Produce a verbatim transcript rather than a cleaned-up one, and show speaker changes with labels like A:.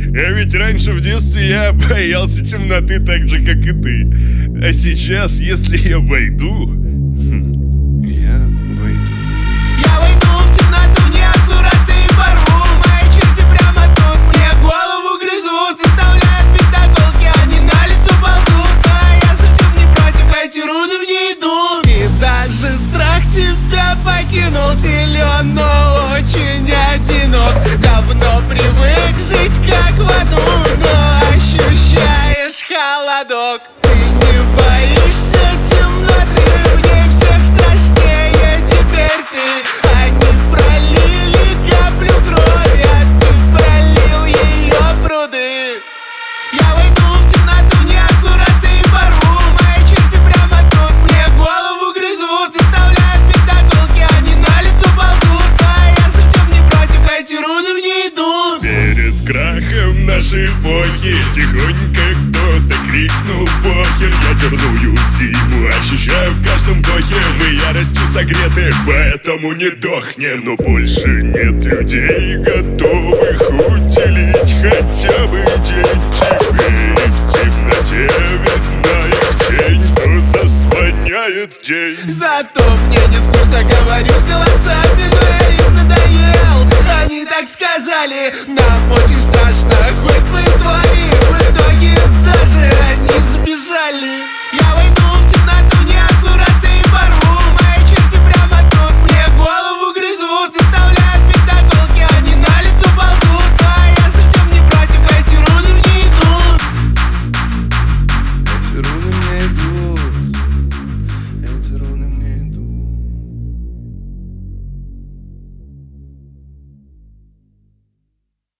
A: А ведь раньше в детстве я боялся темноты так же, как и ты. А сейчас, если я войду... Хм, я войду.
B: Я войду в темноту, неаккуратный порву. Мои черти прямо тут мне голову грызут, заставляют бить до колки, они на лицо ползут. А я совсем не против, эти руны мне идут. И даже страх тебя покинул, силен, но очень одинок. Давно привык жить как в аду, но ощущаешь холодок. Ты не боишься темноты, в ней всех страшнее теперь ты. Они пролили каплю крови, а ты пролил ее пруды. Я войду в темноту, неаккуратный порву. Мои черти прямо тут мне голову грызут, заставляют бить до колки, они на лицо ползут. А я совсем не против, эти руны мне идут.
A: Перед крахом нашей эпохи тихонько кто-то крикнул похер. Я дурную зиму ощущаю в каждом вдохе. Мы яростью согреты, поэтому не дохнем. Но больше нет людей, готовых уделить хотя бы день тебе. И в темноте видна их тень, что заслоняет день.
B: Зато мне не скучно, говорю с голосами, но я им надоел. Они так сказали, нам очень страшно, хоть мы твои.